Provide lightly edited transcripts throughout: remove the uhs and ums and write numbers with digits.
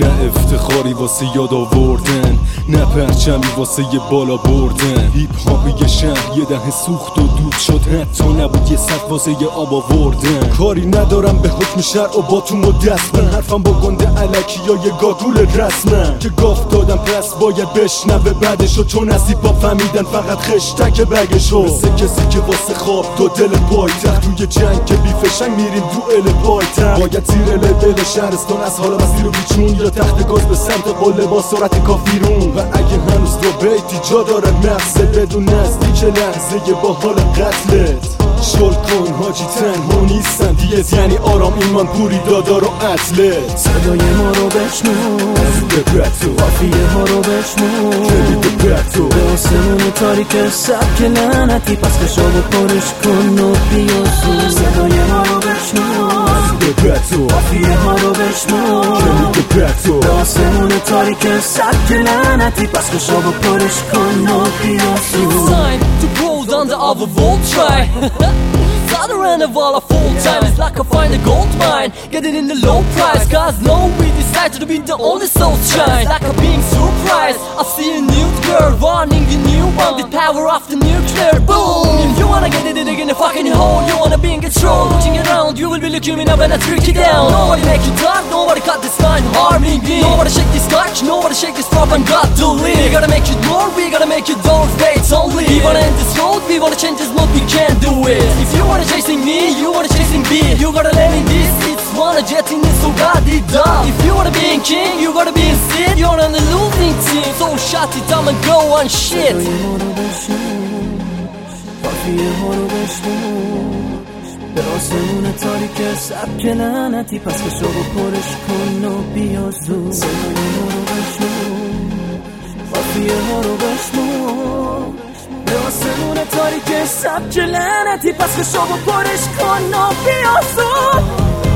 نه افتخاری واسه یاد آوردن، نه پرچمی واسه یه بالا بردن. هیپ هاپ یه شهر یه دهه سوخت و دود شد، حتی نبود یه صف واسه یه آب آوردن. کاری ندارم به حکم شرع و باتون و دست، من حرفم با گنده علکی یا یه گاگول رسمن که گاف دادم پس باید بشنوه بعدشو، چون از هیپ هاپ فهمیدن فقط خشتک بگشو. مثل کسی که واسه خواب دو دل پایتخت، توی جنگ که بیفشنگ میریم دوئل پایتخت. باید زیر لبل شهرستان از حالا مسیر و بیچون، یا تخت گاز به سمت قله با سرعت کافیرون. و اگه هنوز دو بیتی جا داره مغزه، بدون نزدیک لحظه با حال قتلت. شل کن حاجی تنها نیستن دیت، یعنی آرام ایمان پوری دادار و اطلت. صدای ما رو بشنو قافیه ها رو بشنو، به آسمون تاریک سبک لعنتی پس کشاب و پرش کن و بیازو. صدای ما رو بشنو قافیه ها رو بشنو، به آسمون تاریک سبک لعنتی پس کشاب و پرش کن و بیازو. Under our vault try Other end of all our full time is like I find a gold mine, get it in the low price, cause no we decided to be the only soul shine. Like I'm being surprised, I see a new girl running a new one, the power of the nuclear boom. If you wanna get it in a fucking hole, you wanna be in control, looking around you will be looking me up when I trick you down. Nobody make you talk, nobody cut this line harming me, nobody shake this clutch, nobody shake this prop and got to leave. We gotta make it more, we gotta make it door fates only. We wanna end this road, we wanna change this mode, we can't do it. If you wanna chasing me, you wanna chasing beat, you gotta let me this, it's wanna jet in this so god it up. If you wanna be in king, you gotta be in sit, you're on the losing team, so shut it down and go on shit. قافیه ها رو بشنو، به آسمون تاریک سبک لعنتی پس کشو و پرش کن و بیازو. صدای ما رو بشنو قافیه ها رو بشنو، به آسمون تاریک سبک لعنتی پس کشو و پرش کن و بیازو.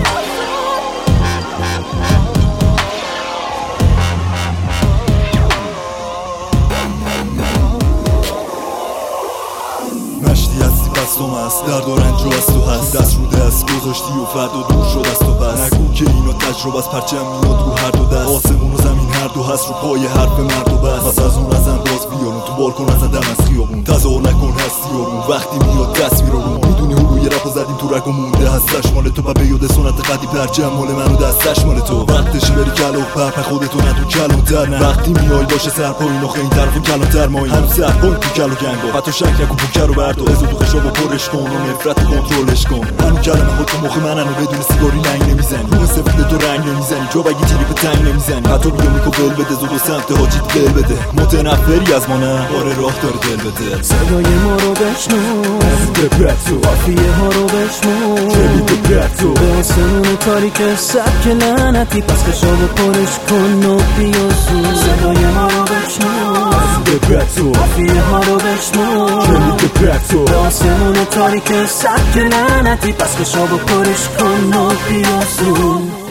مشتی هستی پس تو مست، درد و رنج رو از تو هست، دست رو دست گذاشتی و فردا دور شد از تو بس. نگو که اینو تجربه از پرچم میاد رو هر دو دست، آسمون و زمین هر دو هست رو پای حرف مرد و بس. پس از اون ازم باز بیارون تو بالکن ازدم از خیابون، تظاهر نکن هستی آروم وقتی میاد دست میرون. میدونی روی رپ و زدیم تو رگ و مونده هستش مال تو، به یاد سنت قدی پرچم مال منو دستش مال تو. وقتش بری کلو پرپ خودتو نه تو کلونتر، نه وقتی میای باشه سر پایین و خیلی طرف و کلانتر مایی هنوز سر پایین تو کلو گنگا. حتی شک نکن پوکر رو بردار، ازو تو خشاب و پرش کن و نفرت کنترلش کن. همون کلمه خود تو مخ منن و بدون سیگاری لنگ نمیزنی، روح سفید تو رنگ نمیزنی، جا بگی تریپ تنگ نمیزنی. حتی بیو میکو بل بده زود و سمت حاجیت بل بده، متنفری از ما نه آره راه داره دل بده. صدای ما رو بشنو قافیه ها رو بشنو، به آسمون تاریک سبک لعنتی پس کشاب و پرش کن و بیازو. صدای ما رو بشنو قافیه ها رو بشنو، به آسمون تاریک سبک لعنتی پس کشاب و پرش کن و بیازو.